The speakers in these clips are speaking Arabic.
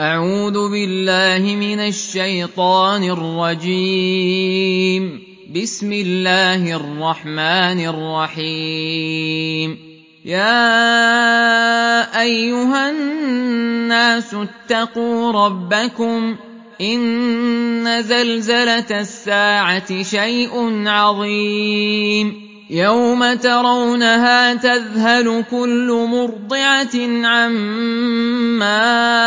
أعوذ بالله من الشيطان الرجيم. بسم الله الرحمن الرحيم. يا أيها الناس اتقوا ربكم إن زلزلة الساعة شيء عظيم يوم ترونها تذهل كل مرضعة عما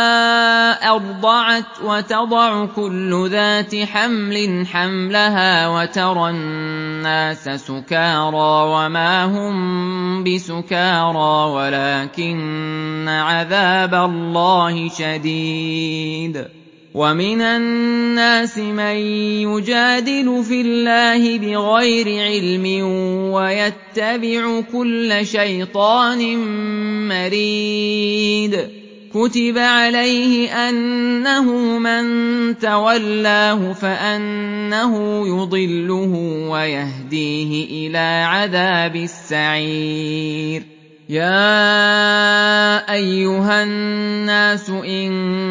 أرضعت وتضع كل ذات حمل حملها وترى الناس سكارى وما هم بسكارى ولكن عذاب الله شديد. ومن الناس من يجادل في الله بغير علم ويتبع كل شيطان مريد. كتب عليه أنه من تولاه فأنه يضله ويهديه إلى عذاب السعير. يا أيها الناس إن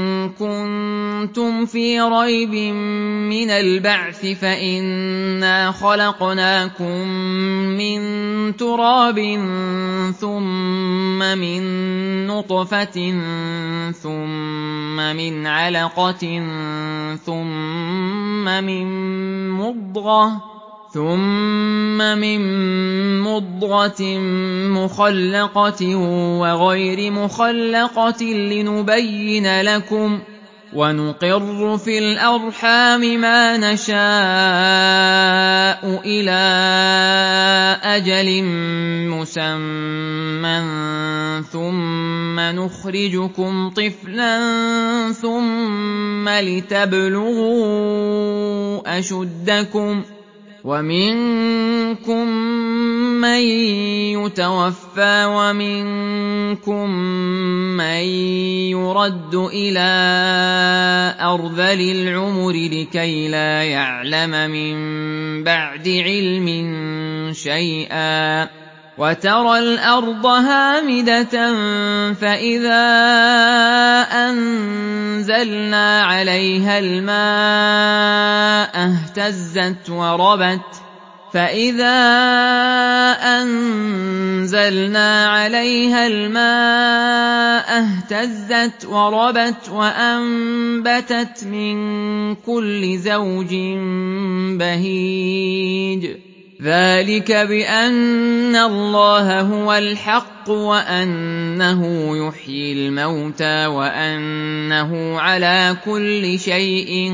كنتم في ريب من البعث فإنا خلقناكم من تراب ثم من نطفة ثم من علقة ثم من مضغة مخلقة وغير مخلقة لنبين لكم ونقر في الأرحام ما نشاء إلى أجل مسمى ثم نخرجكم طفلا ثم لتبلغوا أشدكم ومنكم من يتوفى ومنكم من يرد إلى أرذل العمر لكي لا يعلم من بعد علم شيئا. وترى الأرض هامدة فإذا أنزلنا عليها الماء اهتزت وربت وأنبتت من كل زوج بهيج. ذلك بأن الله هو الحق وأنه يحيي الموتى وأنه على كل شيء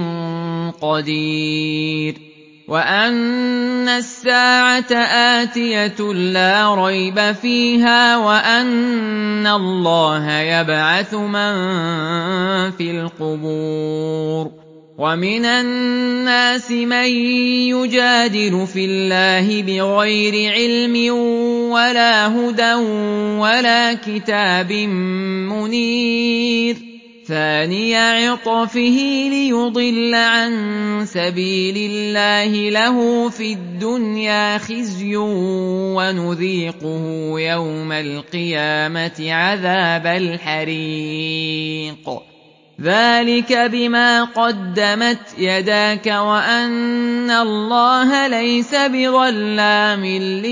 قدير وأن الساعة آتية لا ريب فيها وأن الله يبعث من في القبور. ومن الناس من يجادل في الله بغير علم ولا هدى ولا كتاب منير. ثاني عطفه ليضل عن سبيل الله له في الدنيا خزي ونذيقه يوم القيامة عذاب الحريق. ذلك بما قدمت يداك وأن الله ليس بظلام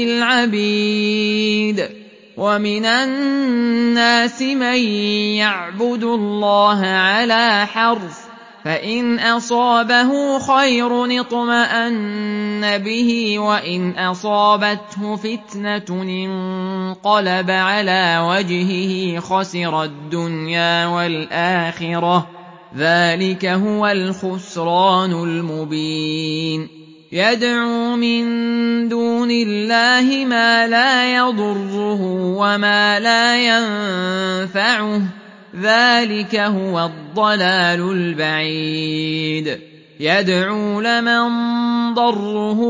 للعبيد. ومن الناس من يعبد الله على حرف فإن أصابه خير اطمأن به وإن أصابته فتنة انقلب على وجهه خسر الدنيا والآخرة. ذلك هو الخسران المبين. يدعو من دون الله ما لا يضره وما لا ينفعه ذلك هو الضلال البعيد. يدعو لمن ضره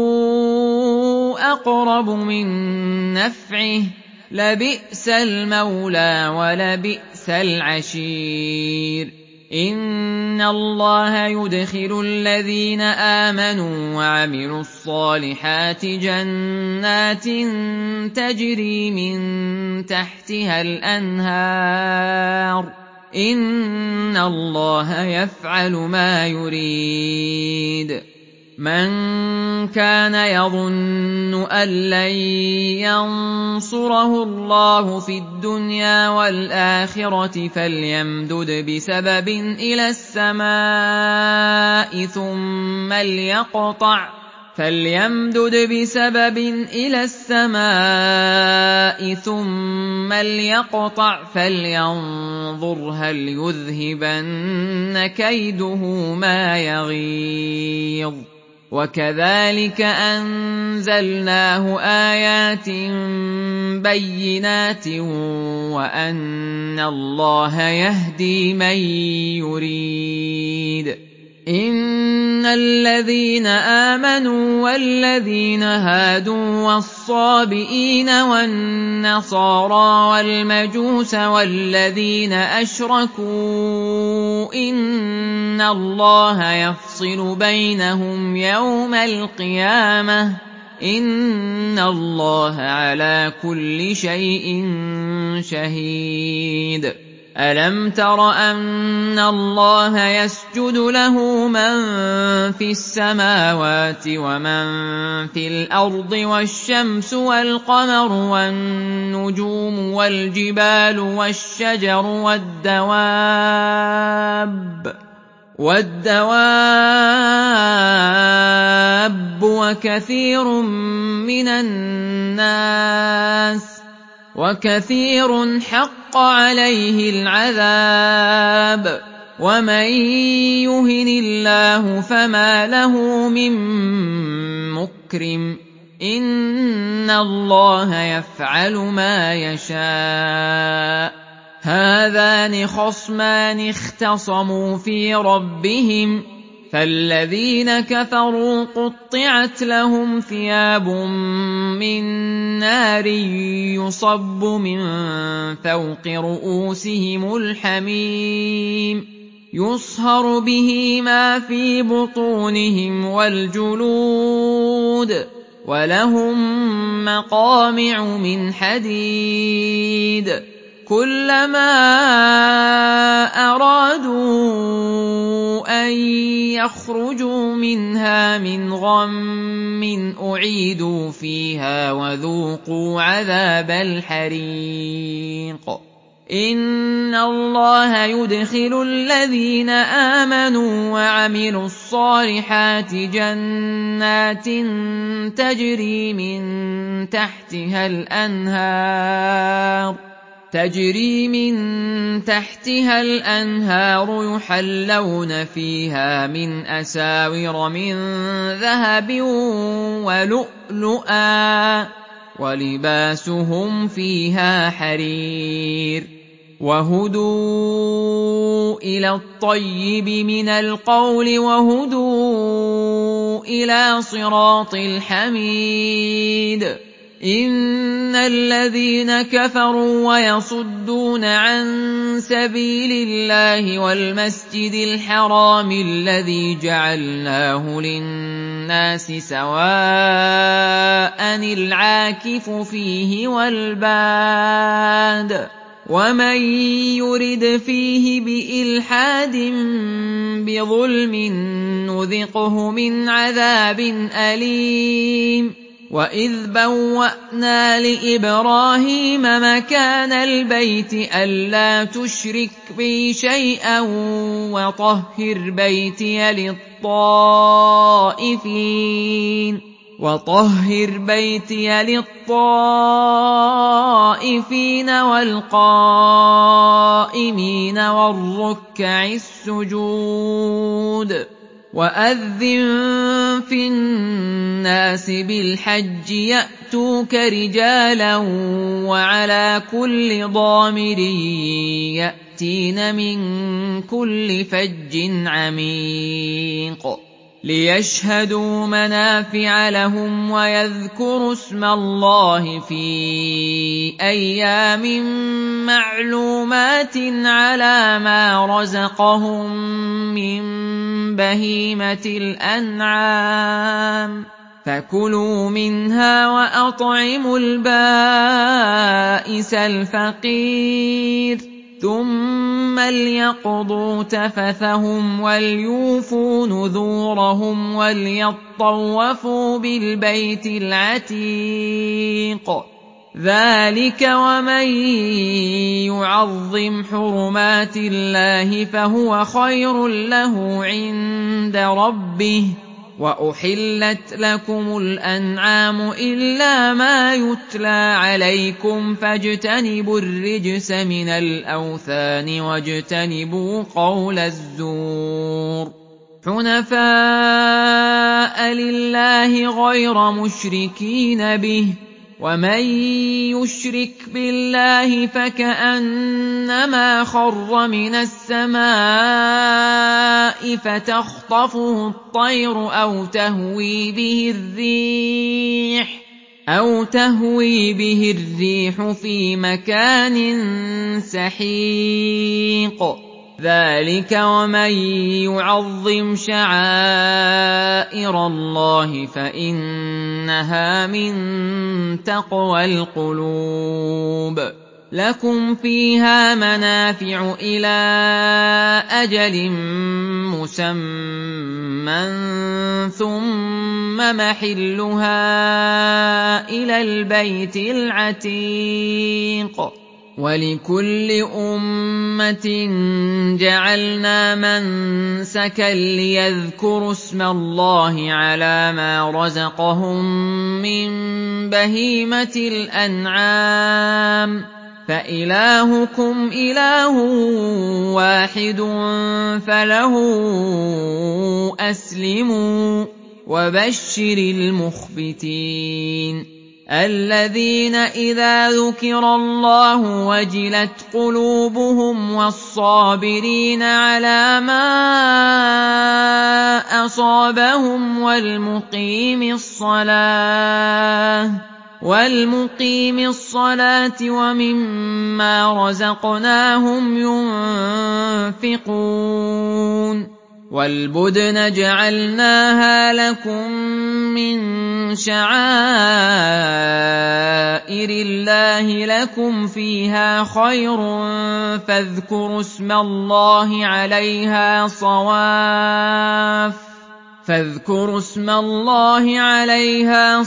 أقرب من نفعه لبئس المولى ولبئس العشير. إن الله يدخل الذين آمنوا وعملوا الصالحات جنات تجري من تحتها الأنهار إِنَّ اللَّهَ يَفْعَلُ مَا يُرِيدُ مَن كَانَ يَظُنُّ أَن لَّن يَنصُرَهُ اللَّهُ فِي الدُّنْيَا وَالْآخِرَةِ فَلْيَمْدُدْ بِسَبَبٍ إِلَى السَّمَاءِ ثُمَّ لْيَقْطَعْ فَلْيَنظُرْ هَلْ يُذْهِبَنَّ كَيْدُهُ مَا يَغِيظُ وَكَذَٰلِكَ أَنزَلْنَاهُ آيَاتٍ بَيِّنَاتٍ وَأَنَّ اللَّهَ يَهْدِي مَن يُرِيدُ إِنَّ الَّذِينَ آمَنُوا وَالَّذِينَ هَادُوا وَالصَّابِئِينَ وَالنَّصَارَىٰ وَالْمَجُوسَ وَالَّذِينَ أَشْرَكُوا إِنَّ اللَّهَ يَفْصِلُ بَيْنَهُمْ يَوْمَ الْقِيَامَةِ ۚ إِنَّ اللَّهَ عَلَىٰ كُلِّ شَيْءٍ شَهِيدٌ أَلَمْ تَرَ أَنَّ اللَّهَ يَسْجُدُ لَهُ مَن فِي السَّمَاوَاتِ وَمَن فِي الْأَرْضِ وَالشَّمْسُ وَالْقَمَرُ وَالنُّجُومُ وَالْجِبَالُ وَالشَّجَرُ وَالدَّوَابُّ وَكَثِيرٌ مِّنَ النَّاسِ وَكَثِيرٌ حَقَّ عَلَيْهِ الْعَذَابُ وَمَن يُهِنِ اللَّهُ فَمَا لَهُ مِن مُّكْرِمٍ إِنَّ اللَّهَ يَفْعَلُ مَا يَشَاءُ هَٰذَانِ خَصْمَانِ اخْتَصَمُوا فِي رَبِّهِمْ فَالَّذِينَ كَفَرُوا قُطِّعَتْ لَهُمْ ثِيَابٌ مِّن نَّارٍ يُصَبُّ مِن فَوْقِ رُءُوسِهِمُ الْحَمِيمُ يُصْهَرُ بِهِ مَا فِي بُطُونِهِمْ وَالْجُلُودُ وَلَهُم مَّقَامِعُ مِنْ حَدِيدٍ كُلَّمَا أَرَادُوا أَن يَخْرُجُوا مِنْهَا مِنْ غَمٍّ أُعِيدُوا فِيهَا وَذُوقُوا عَذَابَ الْحَرِيقِ إِنَّ اللَّهَ يُدْخِلُ الَّذِينَ آمَنُوا وَعَمِلُوا الصَّالِحَاتِ جَنَّاتٍ تَجْرِي مِن تَحْتِهَا الْأَنْهَارُ يُحَلَّوْنَ فِيهَا مِنْ أَسَاوِرَ مِن ذَهَبٍ وَلُؤْلُؤًا وَلِبَاسُهُمْ فِيهَا حَرِيرٌ وَهُدُوا إِلَى الطَّيِّبِ مِنَ الْقَوْلِ وَهُدُوا إِلَىٰ صِرَاطِ الْحَمِيدِ إِنَّ الَّذِينَ كَفَرُوا وَيَصُدُّونَ عَن سَبِيلِ اللَّهِ وَالْمَسْجِدِ الْحَرَامِ الَّذِي جَعَلْنَاهُ لِلنَّاسِ سَوَاءً الْعَاكِفُ فِيهِ وَالْبَادِ وَمَن يُرِدْ فِيهِ بِإِلْحَادٍ بِظُلْمٍ نُّذِقْهُ مِنْ عَذَابٍ أَلِيمٍ وَإِذْ بَوَّأْنَا لِإِبْرَاهِيمَ مَكَانَ الْبَيْتِ أَلَّا تُشْرِكْ بِي شَيْئًا وَطَهِّرْ بَيْتِيَ لِلطَّائِفِينَ وَالْقَائِمِينَ وَالرُّكَّعِ السُّجُودِ وَأَذِّن فِي النَّاسِ بِالْحَجِّ يَأْتُوكَ رِجَالًا وَعَلَىٰ كُلِّ ضَامِرٍ يَأْتِينَ مِن كُلِّ فَجٍّ عَمِيقٍ لِيَشْهَدُوا مَنَافِعَ لَهُمْ وَيَذْكُرُوا اسْمَ اللَّهِ فِي أَيَّامٍ مَّعْلُومَاتٍ عَلَىٰ مَا رَزَقَهُم مِّن بَهِيمَةِ الْأَنْعَامِ فَكُلُوا مِنْهَا وَأَطْعِمُوا الْبَائِسَ الْفَقِيرَ ثُمَّ لْيَقْضُوا تَفَثَهُمْ وَلْيُوفُوا نُذُورَهُمْ وَلْيَطَّوَّفُوا بِالْبَيْتِ الْعَتِيقِ ذَلِكَ وَمَن يُعَظِّمْ حُرُمَاتِ اللَّهِ فَهُوَ خَيْرٌ لَّهُ عِندَ رَبِّهِ وَأُحِلَّتْ لَكُمُ الْأَنْعَامُ إِلَّا مَا يُتْلَىٰ عَلَيْكُمْ فَاجْتَنِبُوا الرِّجْسَ مِنَ الْأَوْثَانِ وَاجْتَنِبُوا قَوْلَ الزُّورِ حُنَفَاءَ لِلَّهِ غَيْرَ مُشْرِكِينَ بِهِ ۚ وَمَن يُشْرِكْ بِاللَّهِ فَكَأَنَّمَا خَرَّ مِنَ السَّمَاءِ فَتَخْطَفُهُ الطَّيْرُ أَوْ تَهْوِي بِهِ الرِّيحُ فِي مَكَانٍ سَحِيقٍ ذَلِكَ وَمَن يُعَظِّمْ شَعَائِرَ اللَّهِ فَإِنَّهَا مِن تَقْوَى الْقُلُوبِ لَكُمْ فِيهَا مَنَافِعُ إِلَىٰ أَجَلٍ مُّسَمًّى ثُمَّ مَحِلُّهَا إِلَى الْبَيْتِ الْعَتِيقِ وَلِكُلِّ أُمَّةٍ جَعَلْنَا مَنسَكًا لِّيَذْكُرُوا اسْمَ اللَّهِ عَلَىٰ مَا رَزَقَهُم مِّن بَهِيمَةِ الْأَنْعَامِ ۖ فَإِلَٰهُكُمْ إِلَٰهٌ وَاحِدٌ فَلَهُ أَسْلِمُوا ۗ وَبَشِّرِ الْمُخْبِتِينَ الَّذِينَ إِذَا ذُكِرَ اللَّهُ وَجِلَتْ قُلُوبُهُمْ وَالصَّابِرِينَ عَلَىٰ مَا أَصَابَهُمْ وَالْمُقِيمِ الصَّلَاةِ وَمِمَّا رَزَقْنَاهُمْ يُنفِقُونَ وَالْبُدْنَ جَعَلْنَاهَا لَكُم مِّن شَعَائِرِ اللَّهِ لَكُمْ فِيهَا خَيْرٌ فَاذْكُرُوا اسْمَ اللَّهِ عَلَيْهَا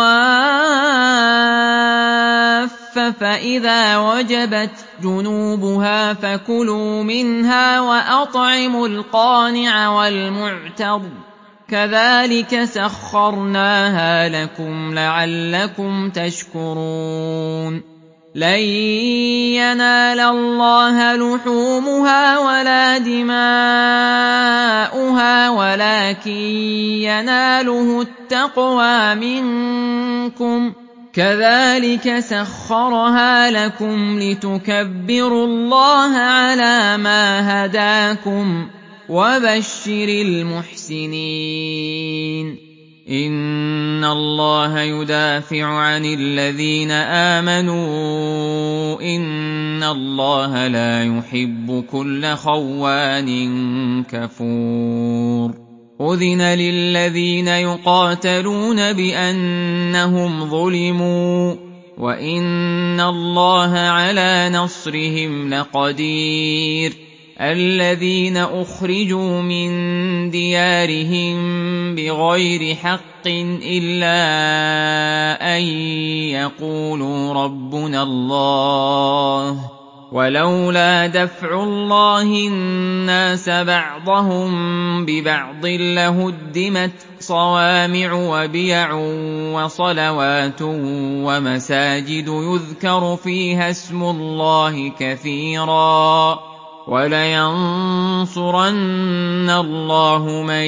صَوَافَّ فَإِذَا وَجَبَتْ جُنُوبُهَا فَكُلُوا مِنْهَا وَأَطْعِمُوا الْقَانِعَ وَالْمُعْتَرَّ ۚ كَذَٰلِكَ سَخَّرْنَاهَا لَكُمْ لَعَلَّكُمْ تَشْكُرُونَ لَن يَنَالَ اللَّهَ لُحُومُهَا وَلَا دِمَاؤُهَا وَلَٰكِن يَنَالُهُ التَّقْوَىٰ مِنكُمْ ۚ كَذَٰلِكَ سَخَّرَهَا لَكُمْ لِتُكَبِّرُوا اللَّهَ عَلَىٰ مَا هَدَاكُمْ ۗ وَبَشِّرِ الْمُحْسِنِينَ إِنَّ اللَّهَ يُدَافِعُ عَنِ الَّذِينَ آمَنُوا ۗ إِنَّ اللَّهَ لَا يُحِبُّ كُلَّ خَوَّانٍ كَفُورٍ أُذِنَ لِلَّذِينَ يُقَاتَلُونَ بِأَنَّهُمْ ظُلِمُوا ۚ وَإِنَّ اللَّهَ عَلَىٰ نَصْرِهِمْ لَقَدِيرٌ الَّذِينَ أُخْرِجُوا مِن دِيَارِهِم بِغَيْرِ حَقٍّ إِلَّا أَن يَقُولُوا رَبُّنَا اللَّهُ ۗ وَلَوْلَا دَفْعُ اللَّهِ النَّاسَ بَعْضَهُم بِبَعْضٍ لَّهُدِّمَتْ صَوَامِعُ وَبِيَعٌ وَصَلَوَاتٌ وَمَسَاجِدُ يُذْكَرُ فِيهَا اسْمُ اللَّهِ كَثِيرًا ۗ وَلَيَنصُرَنَّ اللَّهُ مَن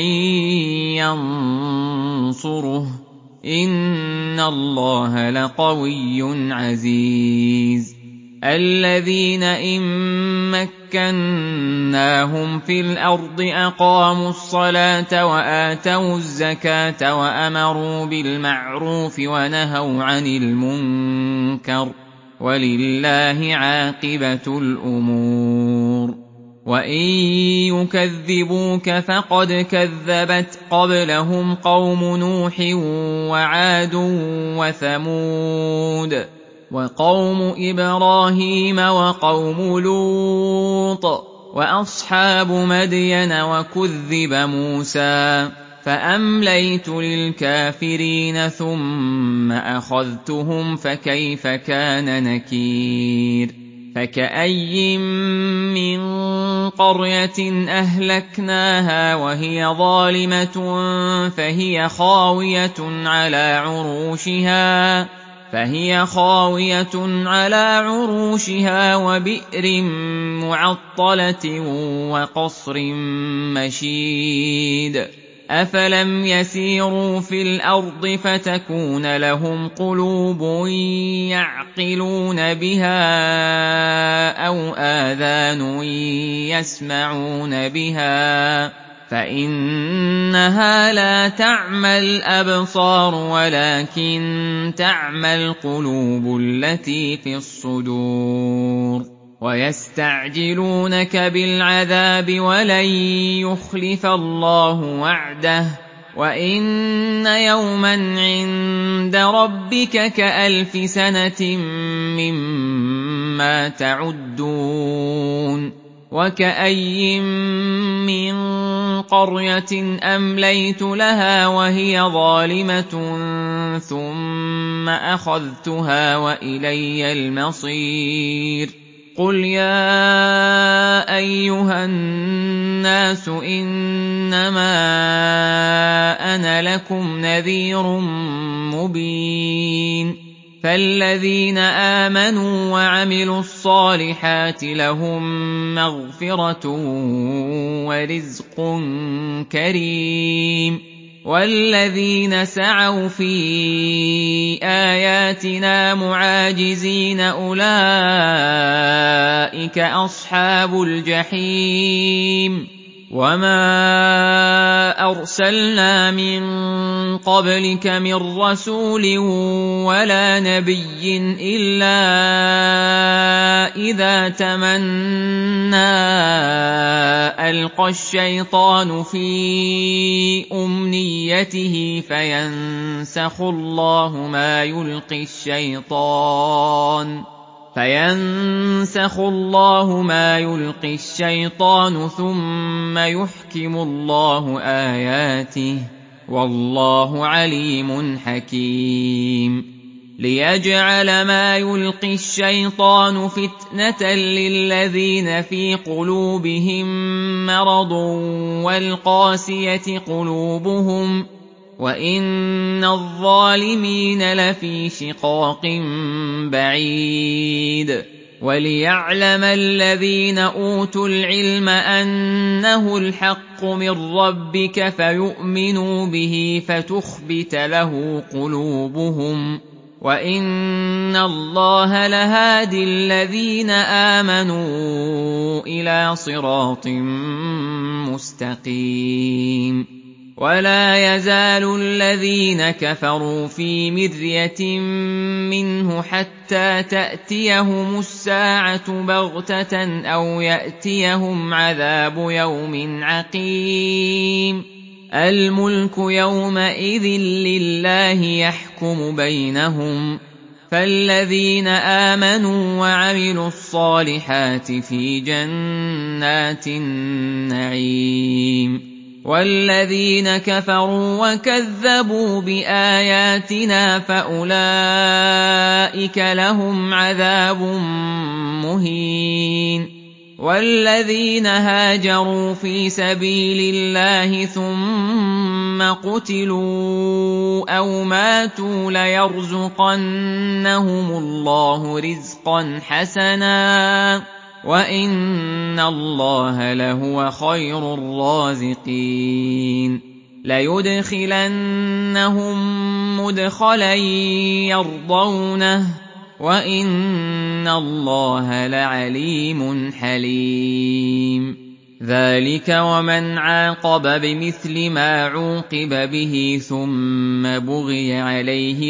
يَنصُرُهُ ۗ إِنَّ اللَّهَ لَقَوِيٌّ عَزِيزٌ الَّذِينَ إِن مَّكَّنَّاهُمْ فِي الْأَرْضِ أَقَامُوا الصَّلَاةَ وَآتَوُا الزَّكَاةَ وَأَمَرُوا بِالْمَعْرُوفِ وَنَهَوْا عَنِ الْمُنكَرِ ۗ وَلِلَّهِ عَاقِبَةُ الْأُمُورِ وَإِن يُكَذِّبُوكَ فَقَدْ كَذَّبَتْ قَبْلَهُمْ قَوْمُ نُوحٍ وَعَادٌ وَثَمُودُ وقوم إبراهيم وقوم لوط وأصحاب مدين وكذب موسى فأمليت للكافرين ثم أخذتهم فكيف كان نكير فكأي من قرية أهلكناها وهي ظالمة فهي خاوية على عروشها وبئر معطلة وقصر مشيد أفلم يسيروا في الأرض فتكون لهم قلوب يعقلون بها أو آذان يسمعون بها فإنها لا تعمى الأبصار ولكن تعمى القلوب التي في الصدور ويستعجلونك بالعذاب ولن يخلف الله وعده وإن يوما عند ربك كألف سنة مما تعدون وكأي من قرية أمليت لها وهي ظالمة ثم أخذتها وإلي المصير قل يا أيها الناس إنما أنا لكم نذير مبين فالذين آمنوا وعملوا الصالحات لهم مغفرة ورزق كريم والذين سعوا في آياتنا معاجزين أولئك أصحاب الجحيم وما أرسلنا من قبلك من رسول ولا نبي إلا إذا تمنى ألقى الشيطان في أمنيته فينسخ الله ما يلقي الشيطان ثم يحكم الله آياته والله عليم حكيم ليجعل ما يلقي الشيطان فتنة للذين في قلوبهم مرض والقاسية قلوبهم وإن الظالمين لفي شقاق بعيد وليعلم الذين أوتوا العلم أنه الحق من ربك فيؤمنوا به فتخبت له قلوبهم وإن الله لهادي الذين آمنوا إلى صراط مستقيم ولا يزال الذين كفروا في مرية منه حتى تأتيهم الساعة بغتة أو يأتيهم عذاب يوم عقيم الملك يومئذ لله يحكم بينهم فالذين آمنوا وعملوا الصالحات في جنات النعيم والذين كفروا وكذبوا بآياتنا فأولئك لهم عذاب مهين والذين هاجروا في سبيل الله ثم قتلوا أو ماتوا ليرزقنهم الله رزقا حسنا وإن الله لهو خير الرازقين ليدخلنهم مدخلا يرضونه وإن الله لعليم حليم ذلك ومن عاقب بمثل ما عوقب به ثم بغي عليه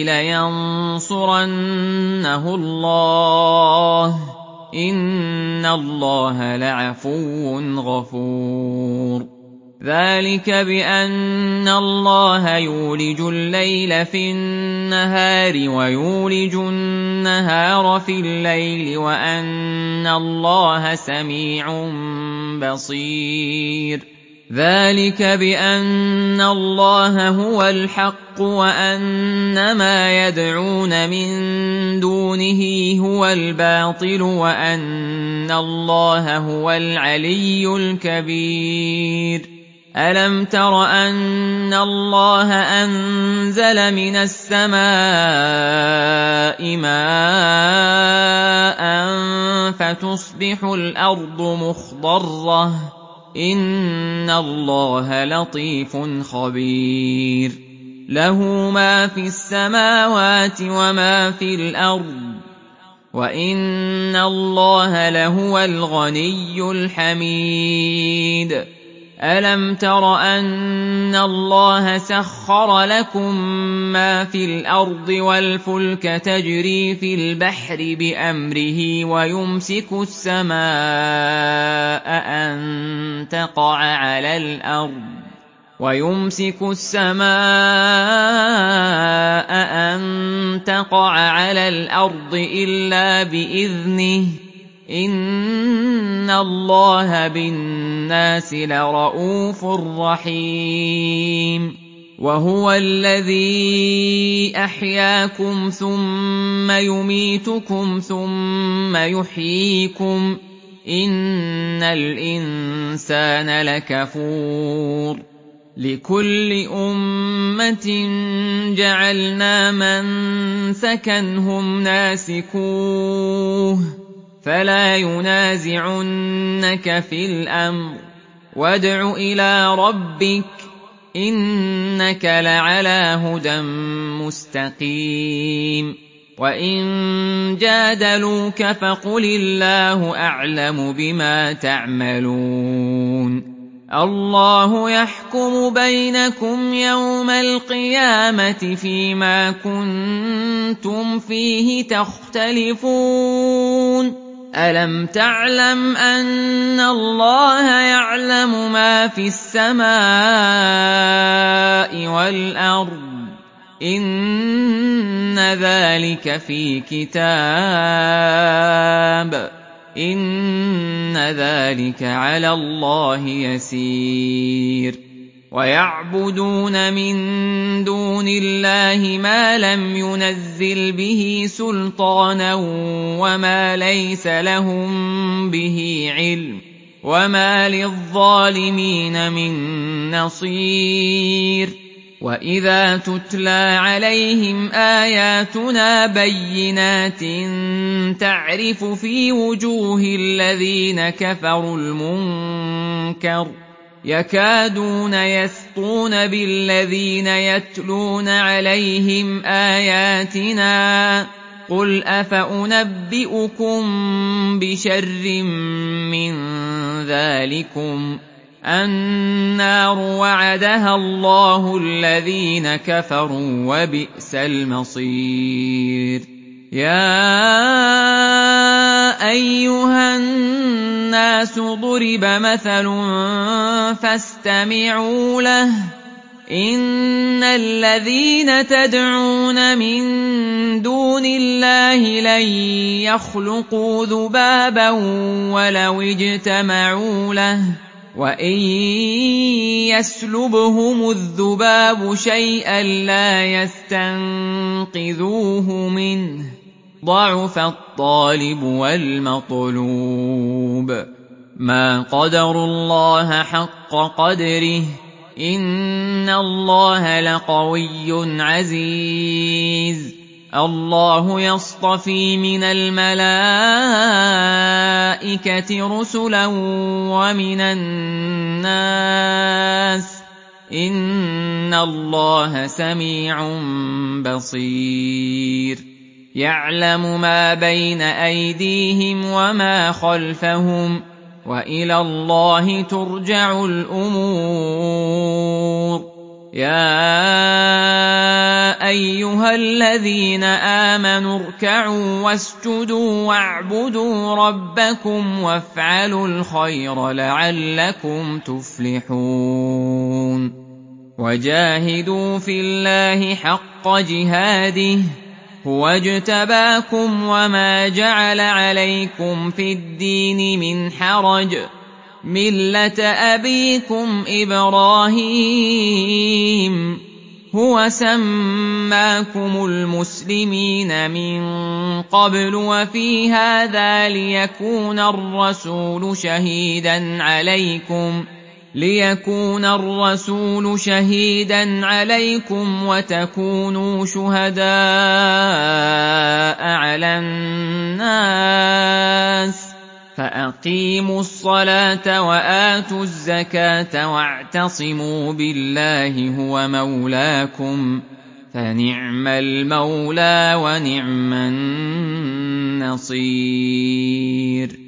لينصرنه الله إن الله لعفو غفور ذلك بأن الله يولج الليل في النهار ويولج النهار في الليل وأن الله سميع بصير ذلك بأن الله هو الحق وأن ما يدعون من دونه هو الباطل وأن الله هو العلي الكبير ألم تر أن الله أنزل من السماء ماء فتصبح الأرض مخضرة إن الله لطيف خبير له ما في السماوات وما في الأرض وإن الله لهو الغني الحميد ألم تر أن الله سخر لكم ما في الأرض والفلك تجري في البحر بأمره ويمسك السماء أن تقع على الأرض إلا بإذنه إن الله بالناس لرءوف رحيم وهو الذي أحياكم ثم يميتكم ثم يحييكم إن الإنسان لكفور لكل أمة جعلنا منسكا هم ناسكوه فلا ينازعنك في الأمر وادع إلى ربك إنك لعلى هدى مستقيم وإن جادلوك فقل الله أعلم بما تعملون الله يحكم بينكم يوم القيامة فيما كنتم فيه تختلفون ألم تعلم أن الله يعلم ما في السماء والأرض إن ذلك في كتاب إن ذلك على الله يسير ويعبدون من دون الله ما لم ينزل به سلطانا وما ليس لهم به علم وما للظالمين من نصير وإذا تتلى عليهم آياتنا بينات تعرف في وجوه الذين كفروا المنكر يكادون يسطون بالذين يتلون عليهم آياتنا قل أفأنبئكم بشر من ذلكم النار وعدها الله الذين كفروا وبئس المصير يا أيها الناس ضرب مثل فاستمعوا له إن الذين تدعون من دون الله لن يخلقوا ذبابا ولو اجتمعوا له وإن يسلبهم الذباب شيئا لا يستنقذوه منه ضعف الطالب والمطلوب ما قدروا الله حق قدره إن الله لقوي عزيز الله يصطفي من الملائكة رسلا ومن الناس إن الله سميع بصير يعلم ما بين أيديهم وما خلفهم وإلى الله ترجع الأمور يا أَيُّهَا الَّذِينَ آمَنُوا ارْكَعُوا وَاسْجُدُوا وَاعْبُدُوا رَبَّكُمْ وَافْعَلُوا الْخَيْرَ لَعَلَّكُمْ تُفْلِحُونَ وَجَاهِدُوا فِي اللَّهِ حَقَّ جِهَادِهِ هُوَ اجْتَبَاكُمْ وَمَا جَعَلَ عَلَيْكُمْ فِي الدِّينِ مِنْ حَرَجٍ ۚ مِّلَّةَ أَبِيكُمْ إِبْرَاهِيمَ هُوَ سَمَّاكُمُ الْمُسْلِمِينَ مِن قَبْلُ وَفِي هَٰذَا لِيَكُونَ الرَّسُولُ شَهِيدًا عَلَيْكُمْ وَتَكُونُوا شُهَدَاءَ عَلَى النَّاسِ ۚ فَأَقِيمُوا الصَّلَاةَ وَآتُوا الزَّكَاةَ وَاعْتَصِمُوا بِاللَّهِ هُوَ مَوْلَاكُمْ ۖ فَنِعْمَ الْمَوْلَىٰ وَنِعْمَ النَّصِيرُ